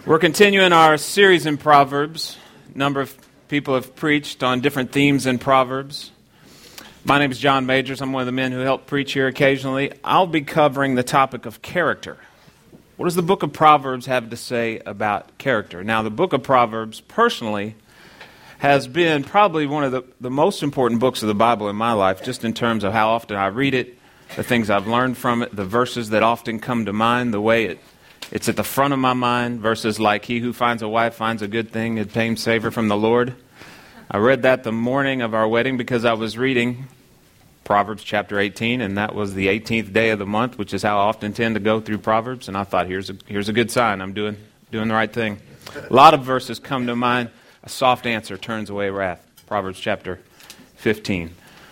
We're continuing our series in Proverbs. A number of people have preached on different themes in Proverbs. My name is John Majors. I'm one of the men who help preach here occasionally. I'll be covering the topic of character. What does the book of Proverbs have to say about character? Now, the book of Proverbs, personally, has been probably one of the most important books of the Bible in my life, just in terms of how often I read it, the things I've learned from it, the verses that often come to mind, the way it's at the front of my mind, verses like, "He who finds a wife finds a good thing, obtains favor from the Lord." I read that the morning of our wedding because I was reading Proverbs chapter 18, and that was the 18th day of the month, which is how I often tend to go through Proverbs, and I thought, here's a good sign. I'm doing the right thing. A lot of verses come to mind. A soft answer turns away wrath. Proverbs chapter 15.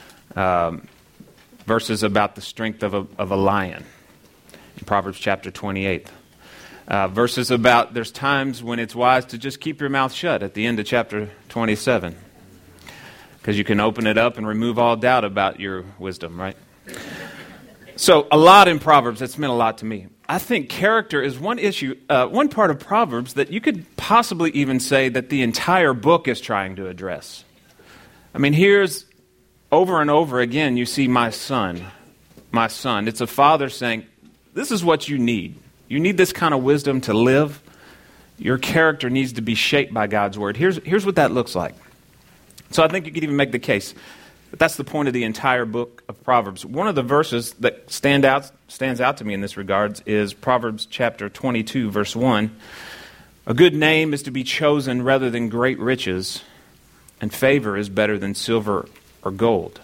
Verses about the strength of a lion. In Proverbs chapter 28. Verses about there's times when it's wise to just keep your mouth shut at the end of chapter 27. Because you can open it up and remove all doubt about your wisdom, right? So a lot in Proverbs, that's meant a lot to me. I think character is one issue, one part of Proverbs that you could possibly even say that the entire book is trying to address. I mean, here's over and over again, you see my son. It's a father saying, this is what you need. You need this kind of wisdom to live. Your character needs to be shaped by God's word. Here's what that looks like. So I think you could even make the case that that's the point of the entire book of Proverbs. One of the verses that stands out to me in this regard is Proverbs chapter 22, verse 1. A good name is to be chosen rather than great riches, and favor is better than silver or gold.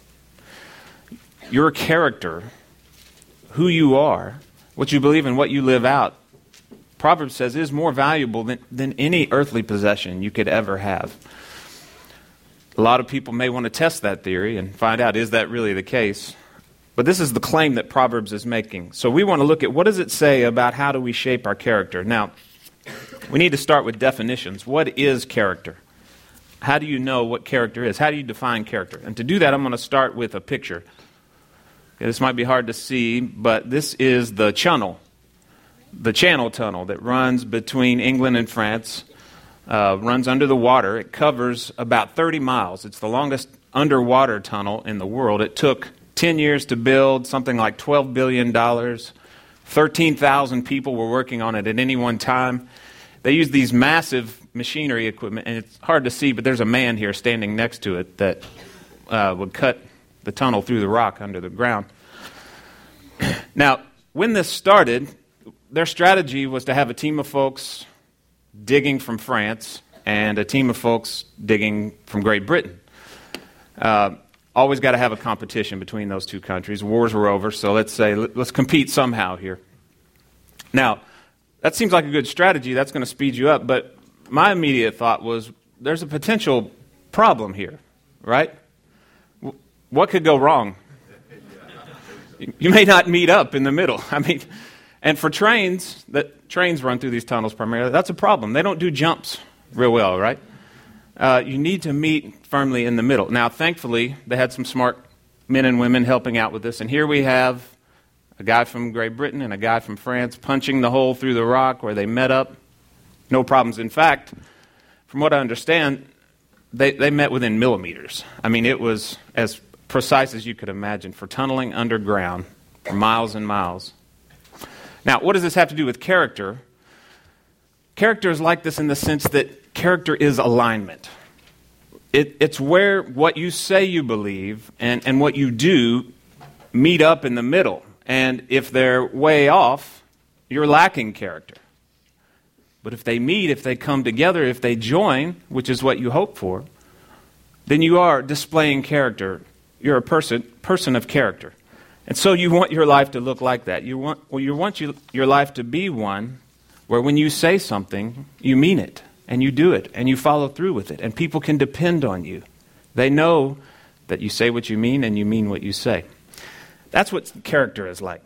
Your character, who you are, what you believe and what you live out, Proverbs says is more valuable than any earthly possession you could ever have. A lot of people may want to test that theory and find out, is that really the case? But this is the claim that Proverbs is making. So we want to look at what does it say about how do we shape our character. Now, we need to start with definitions. What is character? How do you know what character is? How do you define character? And to do that, I'm going to start with a picture. This might be hard to see, but this is the Channel Tunnel that runs between England and France, runs under the water. It covers about 30 miles. It's the longest underwater tunnel in the world. It took 10 years to build, something like $12 billion. 13,000 people were working on it at any one time. They use these massive machinery equipment, and it's hard to see, but there's a man here standing next to it that would cut the tunnel through the rock under the ground. Now, when this started, their strategy was to have a team of folks digging from France and a team of folks digging from Great Britain. Always got to have a competition between those two countries. Wars were over, so let's compete somehow here. Now, that seems like a good strategy. That's going to speed you up, but my immediate thought was there's a potential problem here, right? What could go wrong? You may not meet up in the middle. I mean, and for trains run through these tunnels primarily, that's a problem. They don't do jumps real well, right? You need to meet firmly in the middle. Now, thankfully, they had some smart men and women helping out with this, and here we have a guy from Great Britain and a guy from France punching the hole through the rock where they met up. No problems. In fact, from what I understand, they met within millimeters. I mean, it was as precise as you could imagine for tunneling underground for miles and miles. Now, what does this have to do with character? Character is like this in the sense that character is alignment. It's where what you say you believe and what you do meet up in the middle. And if they're way off, you're lacking character. But if they meet, if they come together, if they join, which is what you hope for, then you are displaying character. You're a person of character. And so you want your life to look like that. You want your life to be one where when you say something, you mean it, and you do it, and you follow through with it, and people can depend on you. They know that you say what you mean, and you mean what you say. That's what character is like.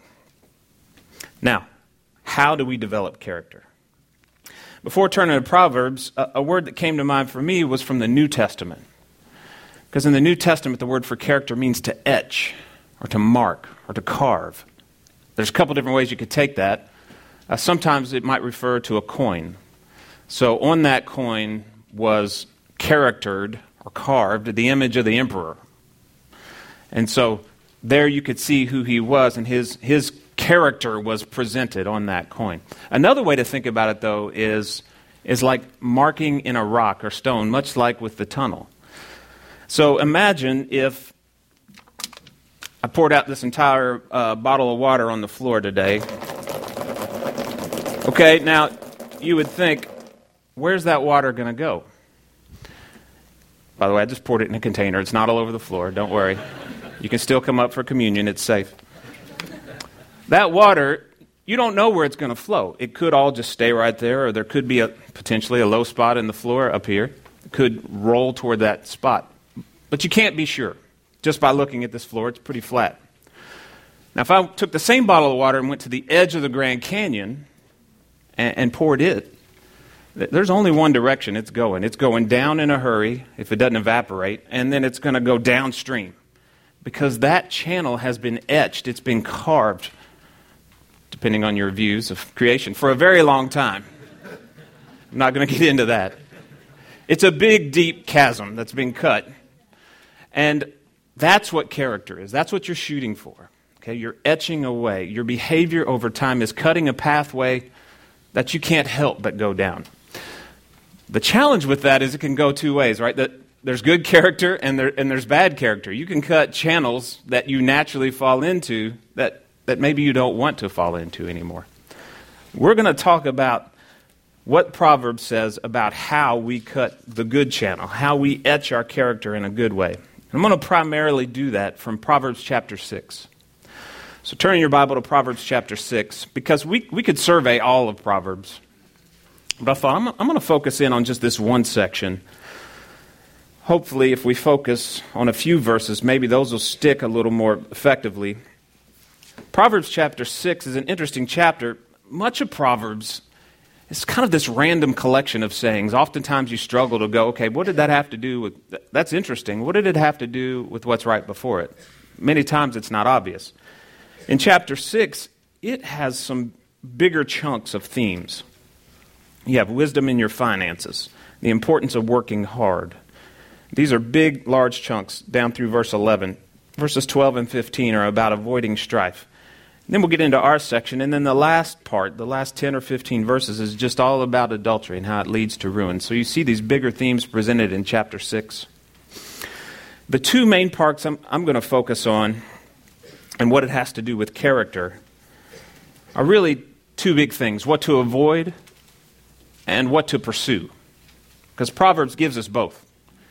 Now, how do we develop character? Before turning to Proverbs, a word that came to mind for me was from the New Testament. Because in the New Testament, the word for character means to etch, or to mark, or to carve. There's a couple different ways you could take that. Sometimes it might refer to a coin. So on that coin was charactered or carved the image of the emperor. And so there you could see who he was, and his character was presented on that coin. Another way to think about it, though, is like marking in a rock or stone, much like with the tunnel. So imagine if I poured out this entire bottle of water on the floor today. Okay, now you would think, where's that water going to go? By the way, I just poured it in a container. It's not all over the floor. Don't worry. You can still come up for communion. It's safe. That water, you don't know where it's going to flow. It could all just stay right there, or there could be potentially a low spot in the floor up here. It could roll toward that spot. But you can't be sure. Just by looking at this floor, it's pretty flat. Now, if I took the same bottle of water and went to the edge of the Grand Canyon and poured it, there's only one direction it's going. It's going down in a hurry if it doesn't evaporate, and then it's going to go downstream because that channel has been etched. It's been carved, depending on your views of creation, for a very long time. I'm not going to get into that. It's a big, deep chasm that's been cut. And that's what character is. That's what you're shooting for. Okay, you're etching away. Your behavior over time is cutting a pathway that you can't help but go down. The challenge with that is it can go two ways, right? That there's good character and there's bad character. You can cut channels that you naturally fall into that maybe you don't want to fall into anymore. We're going to talk about what Proverbs says about how we cut the good channel, how we etch our character in a good way. I'm going to primarily do that from Proverbs chapter 6. So turn your Bible to Proverbs chapter 6, because we could survey all of Proverbs. But I thought I'm going to focus in on just this one section. Hopefully, if we focus on a few verses, maybe those will stick a little more effectively. Proverbs chapter 6 is an interesting chapter. Much of Proverbs is kind of this random collection of sayings. Oftentimes you struggle to go, okay, what did that have to do with... That's interesting. What did it have to do with what's right before it? Many times it's not obvious. In chapter 6, it has some bigger chunks of themes. You have wisdom in your finances, the importance of working hard. These are big, large chunks down through verse 11. Verses 12 and 15 are about avoiding strife. And then we'll get into our section, and then the last part, the last 10 or 15 verses, is just all about adultery and how it leads to ruin. So you see these bigger themes presented in chapter 6. The two main parts I'm going to focus on and what it has to do with character are really two big things: what to avoid and what to pursue. Because Proverbs gives us both.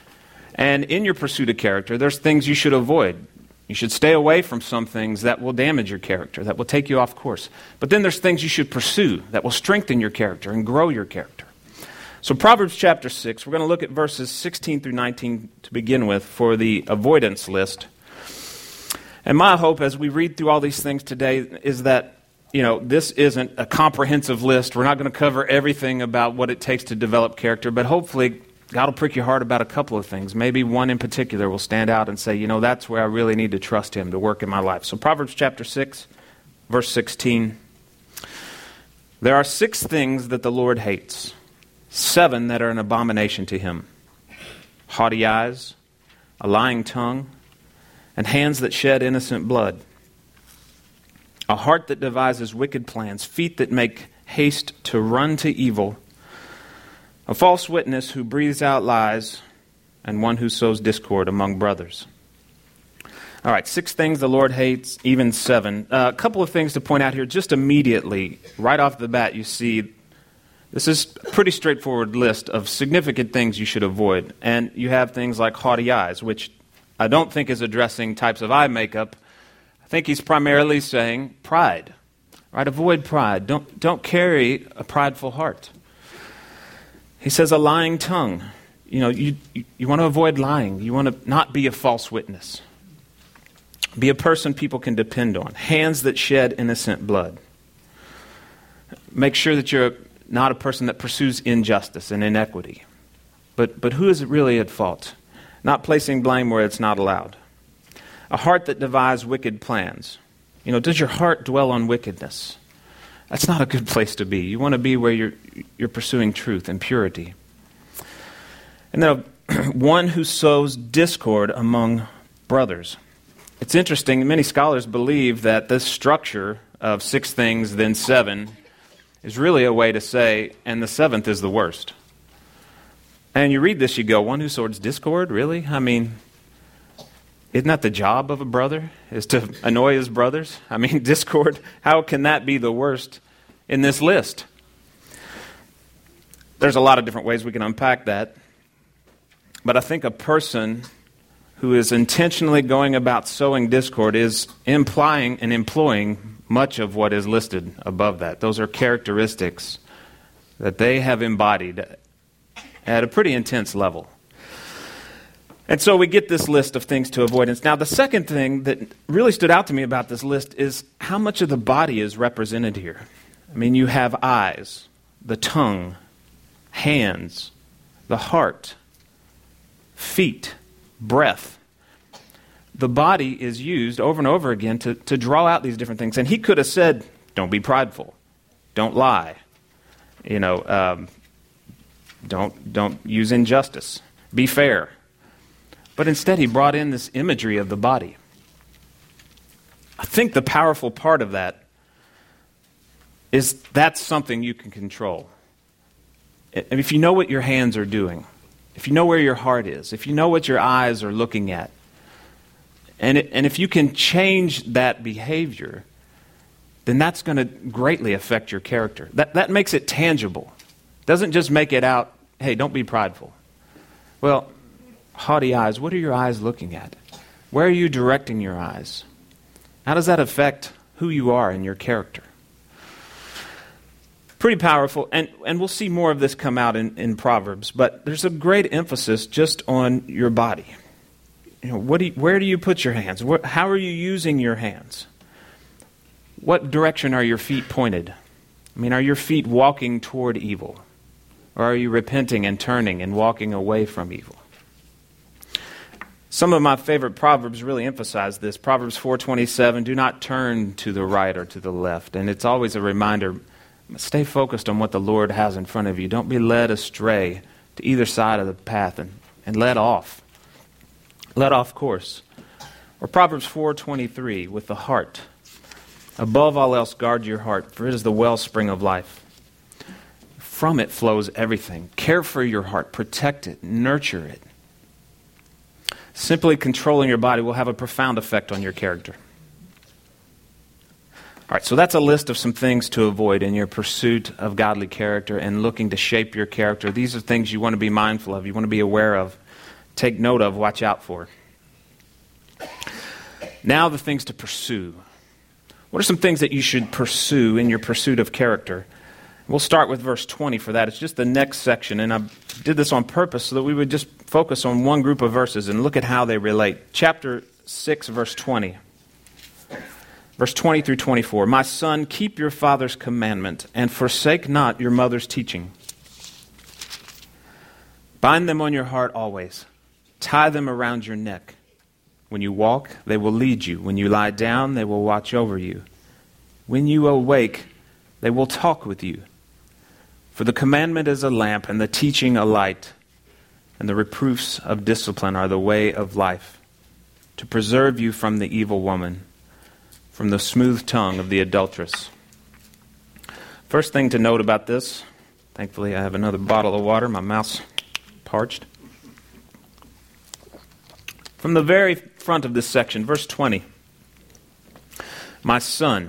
And in your pursuit of character, there's things you should avoid. You should stay away from some things that will damage your character, that will take you off course. But then there's things you should pursue that will strengthen your character and grow your character. So Proverbs chapter 6, we're going to look at verses 16 through 19 to begin with for the avoidance list. And my hope as we read through all these things today is that, this isn't a comprehensive list. We're not going to cover everything about what it takes to develop character, but hopefully God will prick your heart about a couple of things. Maybe one in particular will stand out and say, that's where I really need to trust Him to work in my life. So Proverbs chapter 6, verse 16. There are 6 things that the Lord hates, 7 that are an abomination to Him: haughty eyes, a lying tongue, and hands that shed innocent blood, a heart that devises wicked plans, feet that make haste to run to evil, a false witness who breathes out lies, and one who sows discord among brothers. All right, 6 things the Lord hates, even 7. A couple of things to point out here just immediately. Right off the bat, you see this is a pretty straightforward list of significant things you should avoid. And you have things like haughty eyes, which I don't think is addressing types of eye makeup. I think he's primarily saying pride. Right? Avoid pride. Don't carry a prideful heart. He says a lying tongue. You want to avoid lying. You want to not be a false witness. Be a person people can depend on. Hands that shed innocent blood. Make sure that you're not a person that pursues injustice and inequity. But who is really at fault? Not placing blame where it's not allowed. A heart that devises wicked plans. Does your heart dwell on wickedness? That's not a good place to be. You want to be where you're pursuing truth and purity. And then one who sows discord among brothers. It's interesting, many scholars believe that this structure of 6 things, then 7, is really a way to say, and the 7th is the worst. And you read this, you go, one who sows discord? Really? I mean, isn't that the job of a brother, is to annoy his brothers? I mean, discord, how can that be the worst in this list? There's a lot of different ways we can unpack that. But I think a person who is intentionally going about sowing discord is implying and employing much of what is listed above that. Those are characteristics that they have embodied at a pretty intense level. And so we get this list of things to avoid. Now, the second thing that really stood out to me about this list is how much of the body is represented here. I mean, you have eyes, the tongue, hands, the heart, feet, breath. The body is used over and over again to draw out these different things. And he could have said, don't be prideful, don't lie, don't use injustice, be fair. But instead he brought in this imagery of the body. I think the powerful part of that is that's something you can control. And if you know what your hands are doing, if you know where your heart is, if you know what your eyes are looking at, and if you can change that behavior, then that's going to greatly affect your character. That makes it tangible. Doesn't just make it out, hey, don't be prideful. Well, haughty eyes, what are your eyes looking at? Where are you directing your eyes? How does that affect who you are and your character? Pretty powerful, and we'll see more of this come out in Proverbs, but there's a great emphasis just on your body. Where do you put your hands? How are you using your hands? What direction are your feet pointed? I mean, are your feet walking toward evil? Or are you repenting and turning and walking away from evil? Some of my favorite Proverbs really emphasize this. Proverbs 4:27, do not turn to the right or to the left. And it's always a reminder, stay focused on what the Lord has in front of you. Don't be led astray to either side of the path and let off. Let off course. Or Proverbs 4:23, with the heart. Above all else, guard your heart, for it is the wellspring of life. From it flows everything. Care for your heart. Protect it. Nurture it. Simply controlling your body will have a profound effect on your character. All right, so that's a list of some things to avoid in your pursuit of godly character and looking to shape your character. These are things you want to be mindful of, you want to be aware of, take note of, watch out for. Now the things to pursue. What are some things that you should pursue in your pursuit of character? We'll start with verse 20 for that. It's just the next section, and I did this on purpose so that we would just focus on one group of verses and look at how they relate. Chapter 6, verse 20. Verse 20 through 24. My son, keep your father's commandment, and forsake not your mother's teaching. Bind them on your heart always. Tie them around your neck. When you walk, they will lead you. When you lie down, they will watch over you. When you awake, they will talk with you. For the commandment is a lamp, and the teaching a light, and the reproofs of discipline are the way of life, to preserve you from the evil woman, from the smooth tongue of the adulteress. First thing to note about this, thankfully I have another bottle of water, my mouth's parched. From the very front of this section, verse 20, my son,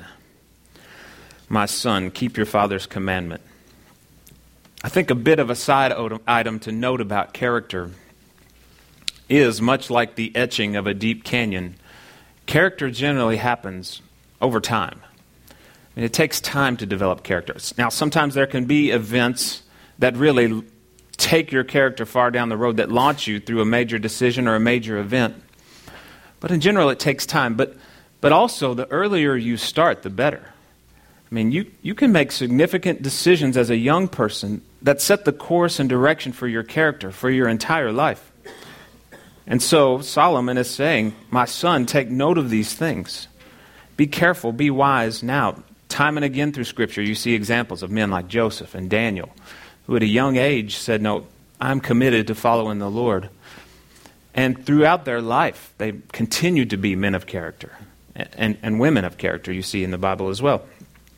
keep your father's commandment. I think a bit of a side item to note about character is, much like the etching of a deep canyon, character generally happens over time. I mean, it takes time to develop character. Now, sometimes there can be events that really take your character far down the road, that launch you through a major decision or a major event. But in general, it takes time. But also, the earlier you start, the better. I mean, you can make significant decisions as a young person that set the course and direction for your character, for your entire life. And so Solomon is saying, my son, take note of these things. Be careful, be wise now. Time and again through Scripture, you see examples of men like Joseph and Daniel, who at a young age said, no, I'm committed to following the Lord. And throughout their life, they continued to be men of character and women of character, you see in the Bible as well.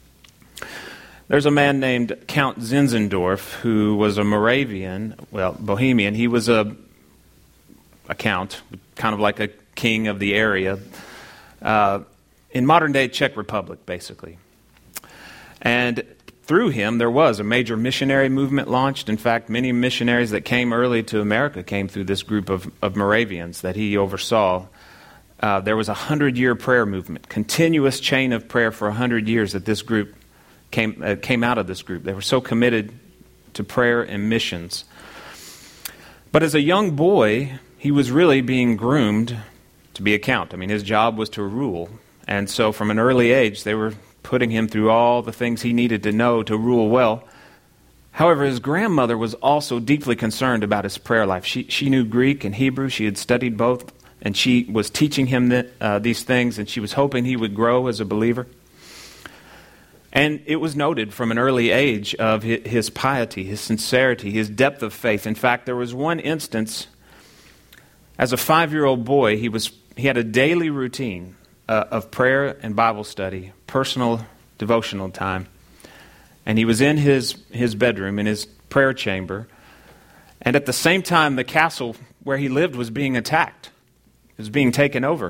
There's a man named Count Zinzendorf who was a Moravian, Bohemian. He was a count, kind of like a king of the area, in modern-day Czech Republic, basically. And through him, there was a major missionary movement launched. In fact, many missionaries that came early to America came through this group of Moravians that he oversaw. There was a 100-year prayer movement, continuous chain of prayer for 100 years that this group came out of this group. They were so committed to prayer and missions. But as a young boy, he was really being groomed to be a count. I mean, his job was to rule. And so from an early age, they were putting him through all the things he needed to know to rule well. However, his grandmother was also deeply concerned about his prayer life. She knew Greek and Hebrew. She had studied both, and she was teaching him these things, and she was hoping he would grow as a believer. And it was noted from an early age of his piety, his sincerity, his depth of faith. In fact, there was one instance, as a 5-year-old boy, he had a daily routine of prayer and Bible study, personal devotional time. And he was in his bedroom, in his prayer chamber. And at the same time, the castle where he lived was being attacked. It was being taken over.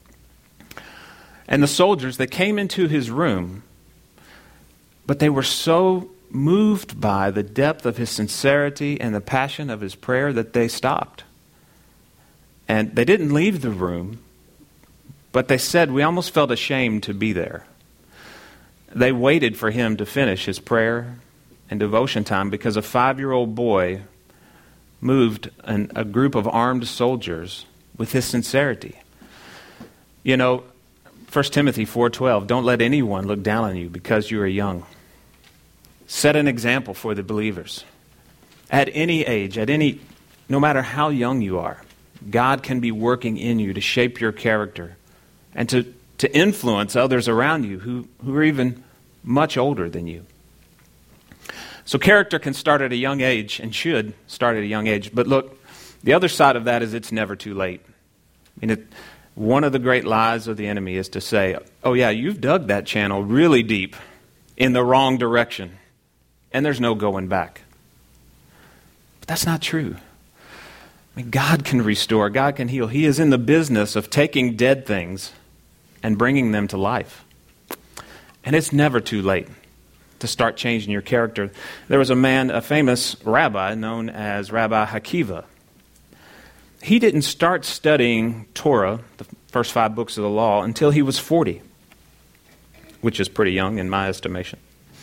And the soldiers, they came into his room, but they were so moved by the depth of his sincerity and the passion of his prayer that they stopped. And they didn't leave the room, but they said, we almost felt ashamed to be there. They waited for him to finish his prayer and devotion time because a 5-year-old boy moved a group of armed soldiers with his sincerity. You know, 1 Timothy 4:12, don't let anyone look down on you because you are young. Set an example for the believers. At any age, no matter how young you are, God can be working in you to shape your character and to influence others around you who are even much older than you. So character can start at a young age and should start at a young age. But look, the other side of that is it's never too late. I mean, one of the great lies of the enemy is to say, oh yeah, you've dug that channel really deep in the wrong direction, and there's no going back. But that's not true. I mean, God can restore, God can heal. He is in the business of taking dead things and bringing them to life. And it's never too late to start changing your character. There was a famous rabbi known as Rabbi Akiva. He didn't start studying Torah, the first 5 books of the law, until he was 40, which is pretty young in my estimation.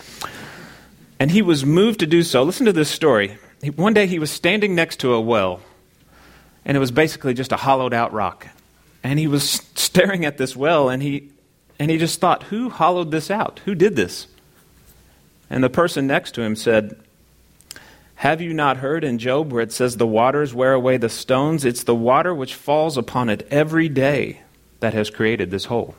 And he was moved to do so. Listen to this story. One day he was standing next to a well, and it was basically just a hollowed out rock. And he was staring at this well, and he just thought, who hollowed this out? Who did this? And the person next to him said, have you not heard in Job where it says the waters wear away the stones? It's the water which falls upon it every day that has created this hole.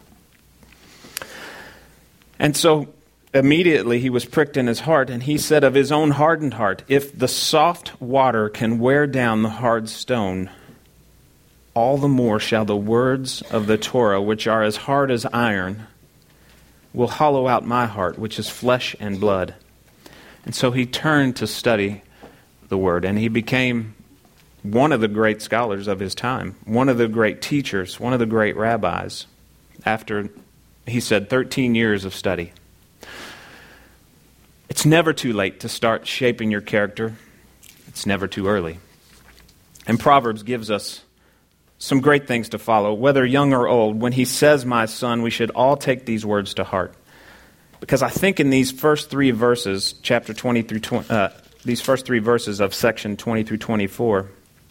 And so immediately he was pricked in his heart, and he said of his own hardened heart, if the soft water can wear down the hard stone, all the more shall the words of the Torah, which are as hard as iron, will hollow out my heart, which is flesh and blood. And so he turned to study the Word, and he became one of the great scholars of his time, one of the great teachers, one of the great rabbis, after, he said, 13 years of study. It's never too late to start shaping your character. It's never too early. And Proverbs gives us some great things to follow, whether young or old. When he says, my son, we should all take these words to heart. Because I think in these first 3 verses, chapter 20 through 20, these first 3 verses of section 20 through 24,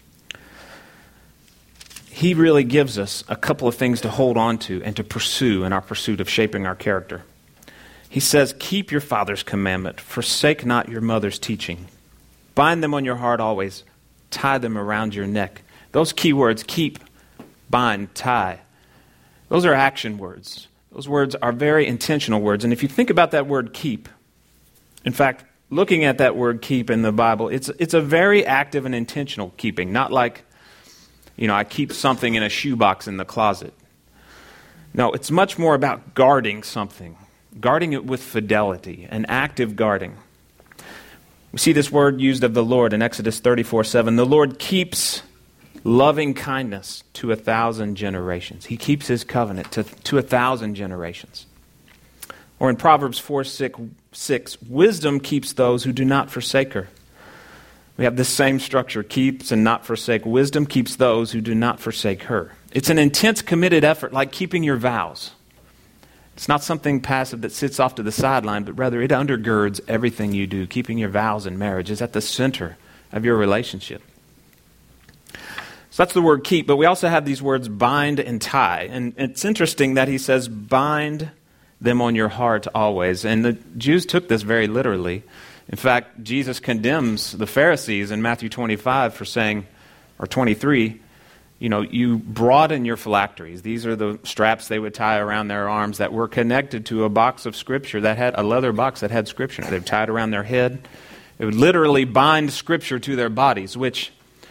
he really gives us a couple of things to hold on to and to pursue in our pursuit of shaping our character. He says, keep your father's commandment, forsake not your mother's teaching. Bind them on your heart always, tie them around your neck. Those key words, keep, bind, tie, those are action words. Those words are very intentional words. And if you think about that word keep, in fact, looking at that word keep in the Bible, it's a very active and intentional keeping, not like, I keep something in a shoebox in the closet. No, it's much more about guarding something, guarding it with fidelity, an active guarding. We see this word used of the Lord in Exodus 34:7. The Lord keeps loving kindness to 1,000 generations. He keeps his covenant to 1,000 generations. Or in Proverbs 4:6, wisdom keeps those who do not forsake her. We have this same structure, keeps and not forsake. Wisdom keeps those who do not forsake her. It's an intense, committed effort, like keeping your vows. It's not something passive that sits off to the sideline, but rather it undergirds everything you do. Keeping your vows in marriage is at the center of your relationship. So that's the word keep, but we also have these words bind and tie. And it's interesting that he says bind them on your heart always. And the Jews took this very literally. In fact, Jesus condemns the Pharisees in Matthew 25 for saying, or 23, you broaden your phylacteries. These are the straps they would tie around their arms that were connected to a box of Scripture that had a leather box that had Scripture. They would tie it around their head. It would literally bind Scripture to their bodies, which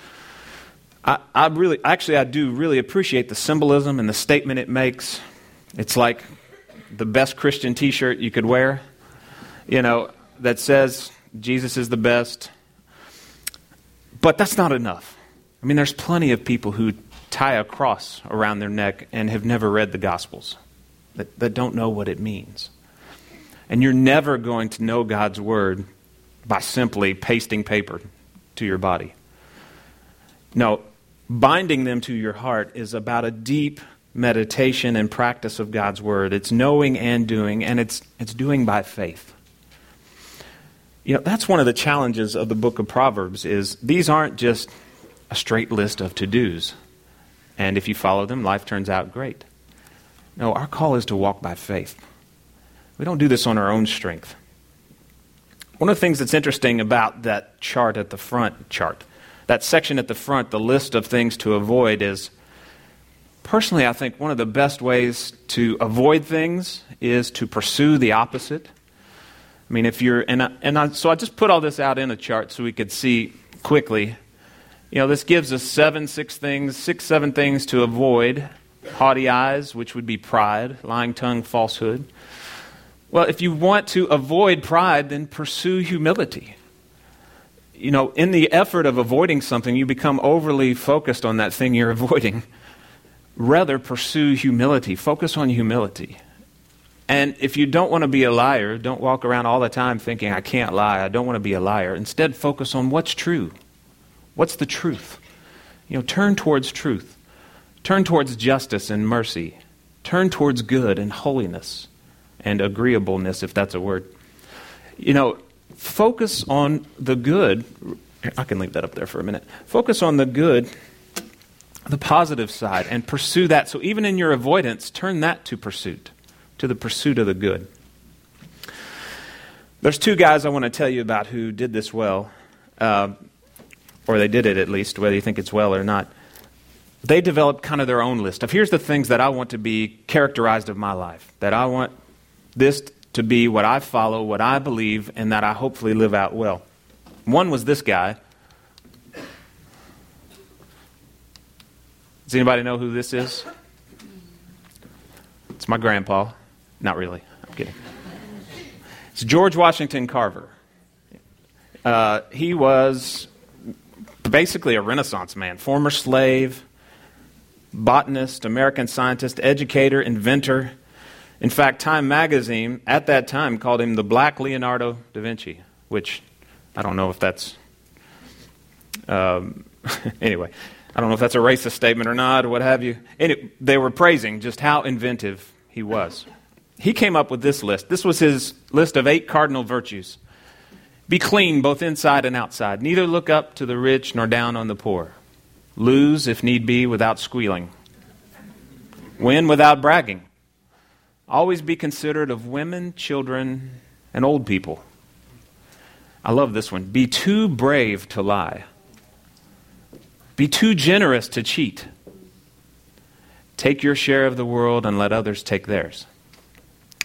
I do really appreciate the symbolism and the statement it makes. It's like the best Christian T-shirt you could wear, that says Jesus is the best. But that's not enough. I mean, there's plenty of people who tie a cross around their neck and have never read the Gospels, that don't know what it means. And you're never going to know God's Word by simply pasting paper to your body. No, binding them to your heart is about a deep meditation and practice of God's Word. It's knowing and doing, and it's doing by faith. That's one of the challenges of the book of Proverbs is these aren't just a straight list of to-dos. And if you follow them, life turns out great. No, our call is to walk by faith. We don't do this on our own strength. One of the things that's interesting about that chart at the front, that section at the front, the list of things to avoid is, personally, I think one of the best ways to avoid things is to pursue the opposite. I mean, so I just put all this out in a chart so we could see quickly. This gives us 7 things to avoid. Haughty eyes, which would be pride, lying tongue, falsehood. Well, if you want to avoid pride, then pursue humility. In the effort of avoiding something, you become overly focused on that thing you're avoiding. Rather, pursue humility. Focus on humility. And if you don't want to be a liar, don't walk around all the time thinking, I can't lie, I don't want to be a liar. Instead, focus on what's true. What's the truth? Turn towards truth. Turn towards justice and mercy. Turn towards good and holiness and agreeableness, if that's a word. Focus on the good. I can leave that up there for a minute. Focus on the good, the positive side, and pursue that. So even in your avoidance, turn that to pursuit, to the pursuit of the good. There's 2 guys I want to tell you about who did this well. Or they did it at least, whether you think it's well or not. They developed kind of their own list of here's the things that I want to be characterized of my life, that I want this to be what I follow, what I believe, and that I hopefully live out well. One was this guy. Does anybody know who this is? It's my grandpa. Not really. I'm kidding. It's George Washington Carver. He was basically a Renaissance man, former slave, botanist, American scientist, educator, inventor. In fact, Time magazine at that time called him the Black Leonardo da Vinci, which I don't know if that's... anyway, I don't know if that's a racist statement or not or what have you. They were praising just how inventive he was. He came up with this list. This was his list of 8 cardinal virtues. Be clean both inside and outside. Neither look up to the rich nor down on the poor. Lose, if need be, without squealing. Win without bragging. Always be considerate of women, children, and old people. I love this one. Be too brave to lie. Be too generous to cheat. Take your share of the world and let others take theirs.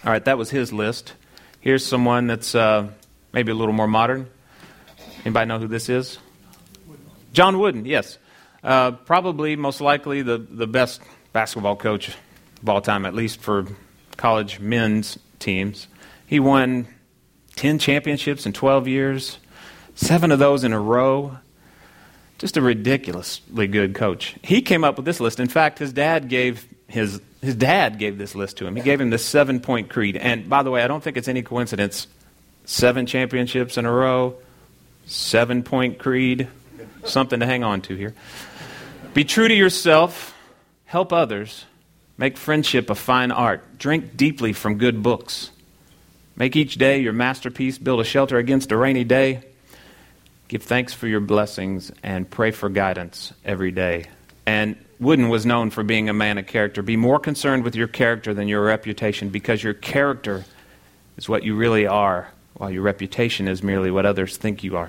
All right, that was his list. Here's someone that's maybe a little more modern. Anybody know who this is? John Wooden, yes. Probably, most likely, the best basketball coach of all time, at least for college men's teams. He won 10 championships in 12 years, 7 of those in a row. Just a ridiculously good coach. He came up with this list. In fact, his dad gave this list to him. He gave him the 7-point creed. And by the way, I don't think it's any coincidence. 7 championships in a row, 7-point creed, something to hang on to here. Be true to yourself, help others, make friendship a fine art, drink deeply from good books, make each day your masterpiece, build a shelter against a rainy day, give thanks for your blessings, and pray for guidance every day. And Wooden was known for being a man of character. Be more concerned with your character than your reputation, because your character is what you really are, while your reputation is merely what others think you are.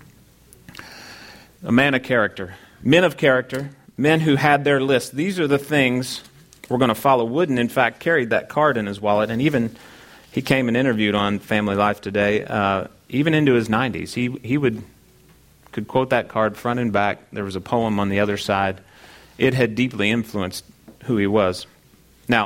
A man of character. Men of character, men who had their list. These are the things we're going to follow. Wooden, in fact, carried that card in his wallet, and even he came and interviewed on Family Life Today, even into his 90s. He could quote that card front and back. There was a poem on the other side. It had deeply influenced who he was. Now,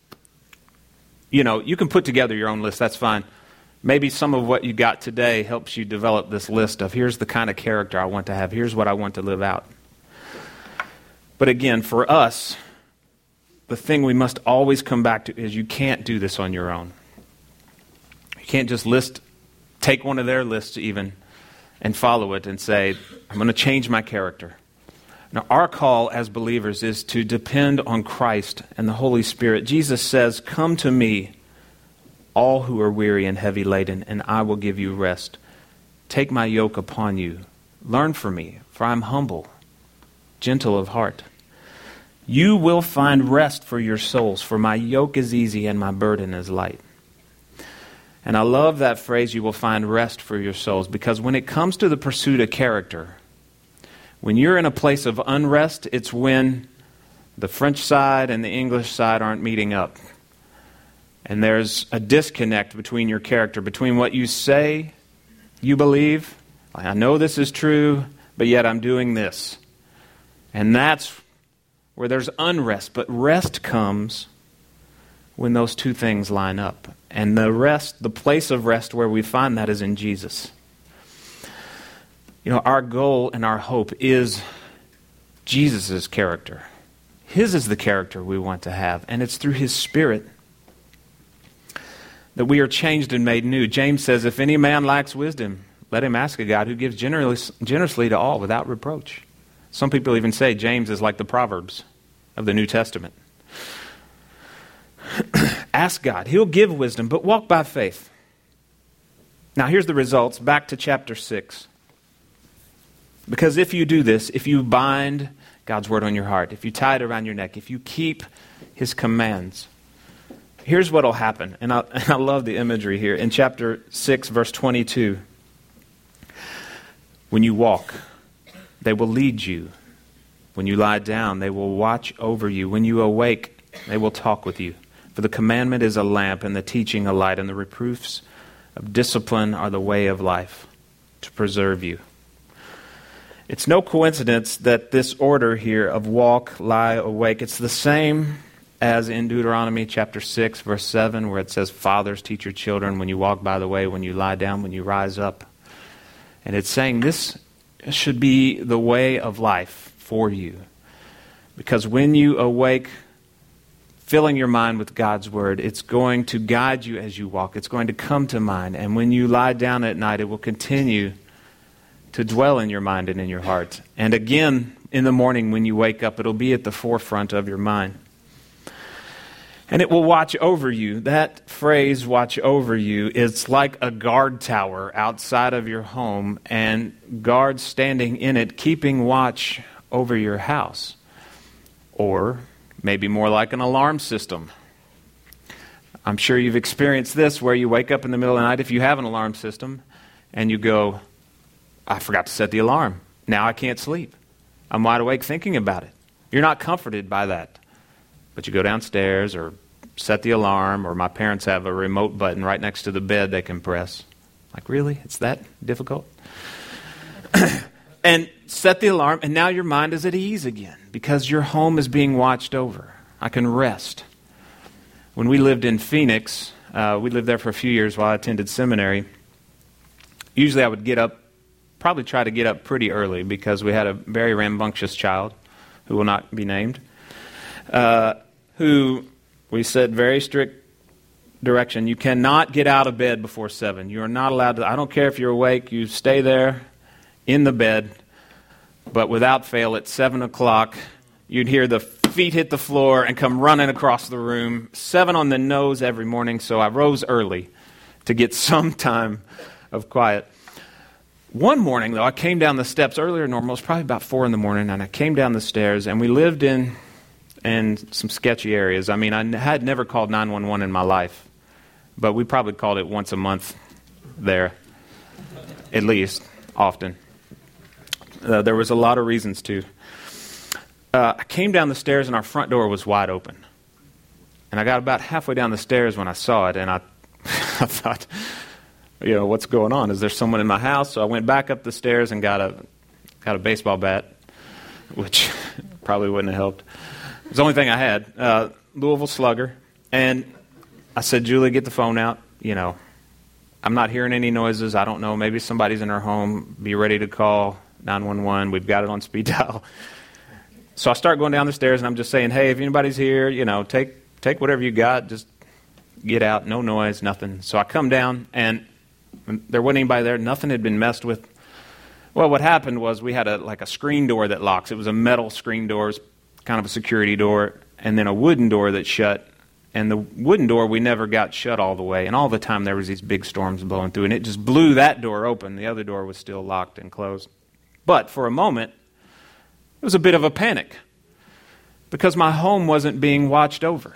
you can put together your own list. That's fine. Maybe some of what you got today helps you develop this list of here's the kind of character I want to have. Here's what I want to live out. But again, for us, the thing we must always come back to is you can't do this on your own. You can't just take one of their lists even, and follow it and say, I'm going to change my character. Now, our call as believers is to depend on Christ and the Holy Spirit. Jesus says, come to me, all who are weary and heavy laden, and I will give you rest. Take my yoke upon you. Learn from me, for I am humble, gentle of heart. You will find rest for your souls, for my yoke is easy and my burden is light. And I love that phrase, you will find rest for your souls, because when it comes to the pursuit of character, when you're in a place of unrest, it's when the French side and the English side aren't meeting up. And there's a disconnect between your character, between what you say you believe, I know this is true, but yet I'm doing this. And that's where there's unrest. But rest comes when those two things line up. And the place of rest where we find that is in Jesus. Our goal and our hope is Jesus' character. His is the character we want to have. And it's through His Spirit that we are changed and made new. James says, if any man lacks wisdom, let him ask of God, who gives generously to all without reproach. Some people even say James is like the Proverbs of the New Testament. Ask God. He'll give wisdom, but walk by faith. Now here's the results. Back to chapter 6. Because if you do this, if you bind God's word on your heart, if you tie it around your neck, if you keep His commands, here's what will happen. And I love the imagery here. In chapter 6, verse 22, when you walk, they will lead you. When you lie down, they will watch over you. When you awake, they will talk with you. For the commandment is a lamp, and the teaching a light, and the reproofs of discipline are the way of life, to preserve you. It's no coincidence that this order here of walk, lie, awake, it's the same as in Deuteronomy chapter 6, verse 7, where it says, fathers, teach your children when you walk by the way, when you lie down, when you rise up. And it's saying this should be the way of life for you. Because when you awake, filling your mind with God's word, it's going to guide you as you walk. It's going to come to mind. And when you lie down at night, it will continue to dwell in your mind and in your heart. And again, in the morning when you wake up, it'll be at the forefront of your mind. And it will watch over you. That phrase, watch over you, is like a guard tower outside of your home and guards standing in it, keeping watch over your house. Or maybe more like an alarm system. I'm sure you've experienced this where you wake up in the middle of the night, if you have an alarm system, and you go, I forgot to set the alarm. Now I can't sleep. I'm wide awake thinking about it. You're not comforted by that. But you go downstairs or set the alarm, or my parents have a remote button right next to the bed they can press. Like, really? It's that difficult? And set the alarm, and now your mind is at ease again because your home is being watched over. I can rest. When we lived in Phoenix, we lived there for a few years while I attended seminary. Usually I would probably try to get up pretty early because we had a very rambunctious child who will not be named, who we set very strict direction. You cannot get out of bed before 7. You are not allowed to. I don't care if you're awake. You stay there in the bed. But without fail, at 7 o'clock, you'd hear the feet hit the floor and come running across the room. 7 on the nose every morning, so I rose early to get some time of quiet. One morning, though, I came down the steps earlier than normal. It was probably about 4 in the morning, and I came down the stairs, and we lived in some sketchy areas. I mean, I had never called 911 in my life, but we probably called it once a month there, at least, often. There was a lot of reasons to. I came down the stairs, and our front door was wide open. And I got about halfway down the stairs when I saw it, and I thought, what's going on? Is there someone in my house? So I went back up the stairs and got a baseball bat, which probably wouldn't have helped. It was the only thing I had, Louisville Slugger. And I said, Julie, get the phone out. I'm not hearing any noises. I don't know. Maybe somebody's in our home. Be ready to call 911. We've got it on speed dial. So I start going down the stairs, and I'm just saying, hey, if anybody's here, take whatever you got. Just get out. No noise, nothing. So I come down, and there wasn't anybody there. Nothing had been messed with. Well, what happened was we had a screen door that locks. It was a metal screen door, kind of a security door, and then a wooden door that shut. And the wooden door, we never got shut all the way. And all the time there was these big storms blowing through, and it just blew that door open. The other door was still locked and closed. But for a moment, it was a bit of a panic because my home wasn't being watched over.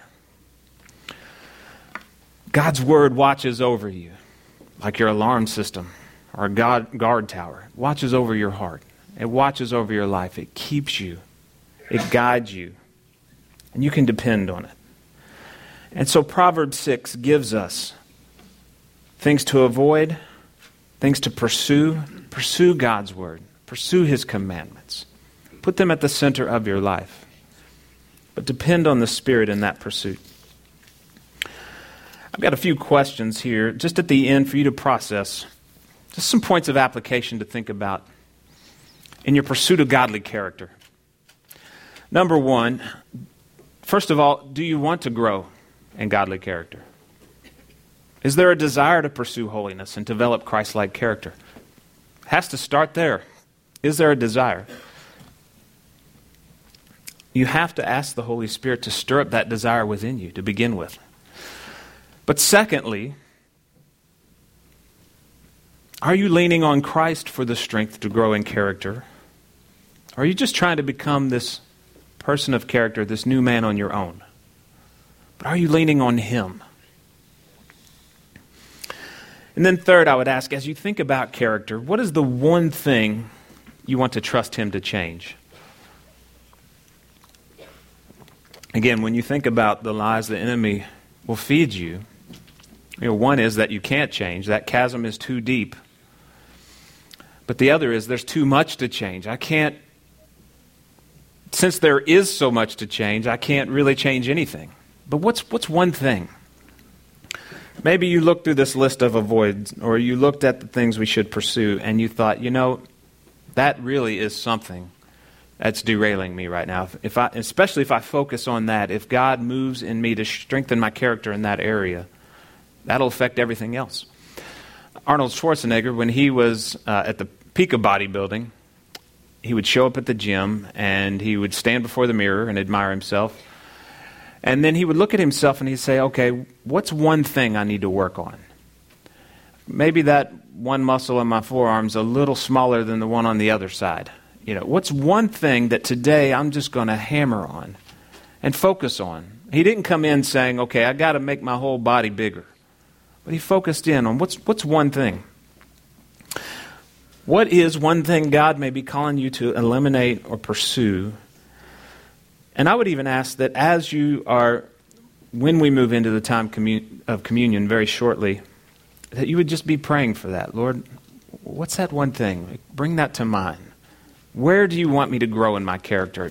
God's Word watches over you like your alarm system or a guard tower. It watches over your heart. It watches over your life. It keeps you. It guides you. And you can depend on it. And so Proverbs 6 gives us things to avoid, things to pursue. Pursue God's Word. Pursue His commandments. Put them at the center of your life. But depend on the Spirit in that pursuit. I've got a few questions here just at the end for you to process. Just some points of application to think about in your pursuit of godly character. Number one, first of all, do you want to grow in godly character? Is there a desire to pursue holiness and develop Christ-like character? It has to start there. Is there a desire? You have to ask the Holy Spirit to stir up that desire within you to begin with. But secondly, are you leaning on Christ for the strength to grow in character? Or are you just trying to become this person of character, this new man on your own? But are you leaning on Him? And then third, I would ask, as you think about character, what is the one thing you want to trust Him to change? Again, when you think about the lies the enemy will feed you, one is that you can't change. That chasm is too deep. But the other is there's too much to change. Since there is so much to change, I can't really change anything. But what's one thing? Maybe you looked through this list of avoids, or you looked at the things we should pursue, and you thought, that really is something that's derailing me right now. Especially if I focus on that, if God moves in me to strengthen my character in that area, that'll affect everything else. Arnold Schwarzenegger, when he was at the peak of bodybuilding, he would show up at the gym, and he would stand before the mirror and admire himself. And then he would look at himself and he'd say, okay, what's one thing I need to work on? Maybe that one muscle in my forearm's a little smaller than the one on the other side. What's one thing that today I'm just going to hammer on and focus on? He didn't come in saying, okay, I got to make my whole body bigger. But he focused in on what's one thing? What is one thing God may be calling you to eliminate or pursue? And I would even ask that as you are when we move into the time of communion very shortly, that you would just be praying for that. Lord, what's that one thing? Bring that to mind. Where do you want me to grow in my character?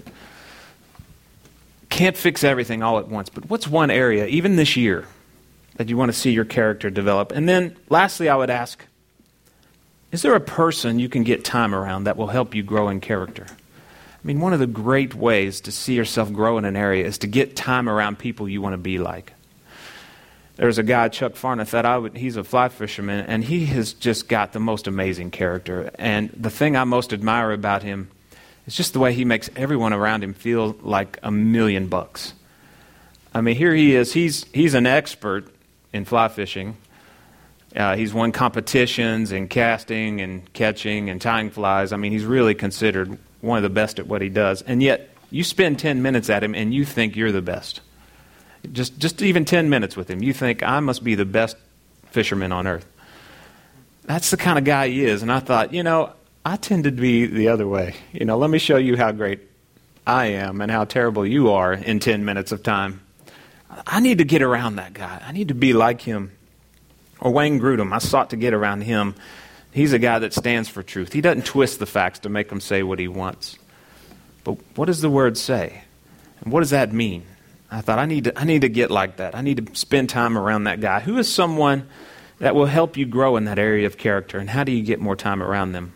Can't fix everything all at once, but what's one area, even this year, that you want to see your character develop? And then lastly, I would ask, is there a person you can get time around that will help you grow in character? I mean, one of the great ways to see yourself grow in an area is to get time around people you want to be like. There's a guy, Chuck Farnath, he's a fly fisherman, and he has just got the most amazing character. And the thing I most admire about him is just the way he makes everyone around him feel like $1,000,000. I mean, here he is. He's an expert in fly fishing. He's won competitions in casting and catching and tying flies. I mean, he's really considered one of the best at what he does. And yet, you spend 10 minutes at him and you think you're the best. Just even 10 minutes with him, you think, I must be the best fisherman on earth. That's the kind of guy he is. And I thought, I tend to be the other way. Let me show you how great I am and how terrible you are in 10 minutes of time. I need to get around that guy. I need to be like him. Or Wayne Grudem, I sought to get around him. He's a guy that stands for truth. He doesn't twist the facts to make him say what he wants. But what does the word say? And what does that mean? I thought, I need to get like that. I need to spend time around that guy. Who is someone that will help you grow in that area of character, and how do you get more time around them?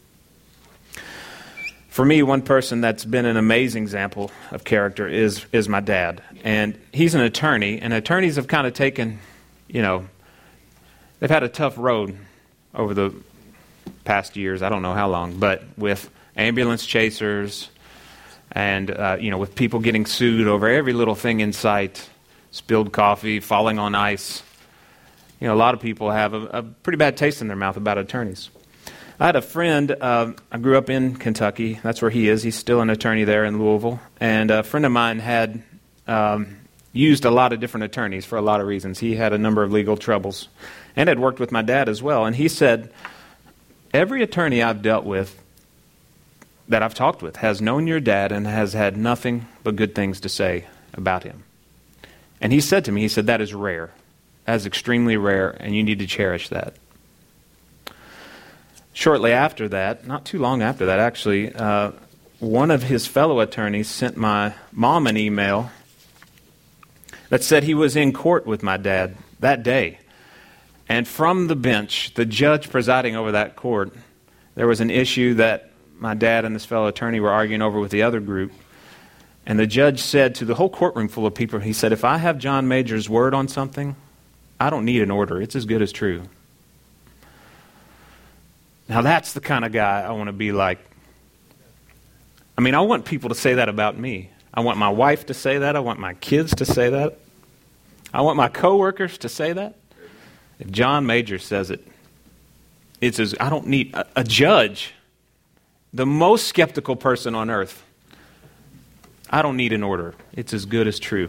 For me, one person that's been an amazing example of character is my dad. And he's an attorney, and attorneys have kind of taken, they've had a tough road over the past years, I don't know how long, but with ambulance chasers, and, with people getting sued over every little thing in sight, spilled coffee, falling on ice. A lot of people have a pretty bad taste in their mouth about attorneys. I had a friend, I grew up in Kentucky. That's where he is. He's still an attorney there in Louisville. And a friend of mine had used a lot of different attorneys for a lot of reasons. He had a number of legal troubles and had worked with my dad as well. And he said, every attorney I've dealt with, that I've talked with, has known your dad and has had nothing but good things to say about him. And he said to me, that is rare. That is extremely rare, and you need to cherish that. Shortly after that, not too long after that actually, one of his fellow attorneys sent my mom an email that said he was in court with my dad that day. And from the bench, the judge presiding over that court, there was an issue that my dad and this fellow attorney were arguing over with the other group. And the judge said to the whole courtroom full of people, he said, if I have John Major's word on something, I don't need an order. It's as good as true. Now that's the kind of guy I want to be like. I mean, I want people to say that about me. I want my wife to say that. I want my kids to say that. I want my coworkers to say that. If John Major says it, I don't need a judge. The most skeptical person on earth. I don't need an order. It's as good as true.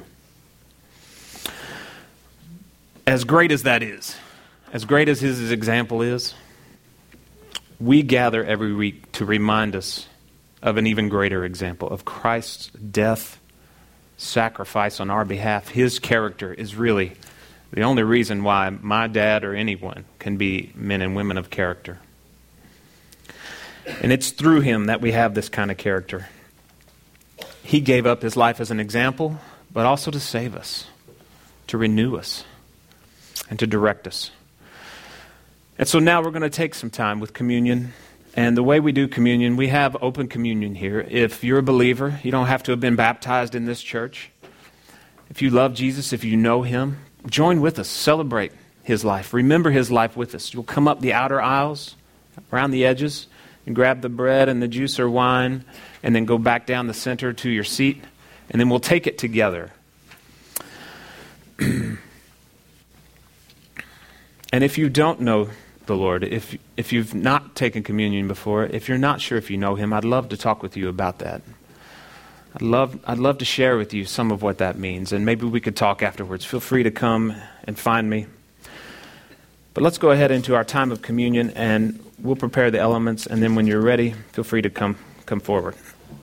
As great as that is, as great as his example is, we gather every week to remind us of an even greater example of Christ's death, sacrifice on our behalf. His character is really the only reason why my dad or anyone can be men and women of character. And it's through him that we have this kind of character. He gave up his life as an example, but also to save us, to renew us, and to direct us. And so now we're going to take some time with communion. And the way we do communion, we have open communion here. If you're a believer, you don't have to have been baptized in this church. If you love Jesus, if you know him, join with us, celebrate his life. Remember his life with us. You'll come up the outer aisles, around the edges, and grab the bread and the juice or wine, and then go back down the center to your seat, and then we'll take it together. And if you don't know the Lord, if you've not taken communion before, if you're not sure if you know him, I'd love to talk with you about that. I'd love to share with you some of what that means, and maybe we could talk afterwards. Feel free to come and find me. But let's go ahead into our time of communion, and we'll prepare the elements, and then when you're ready, feel free to come forward.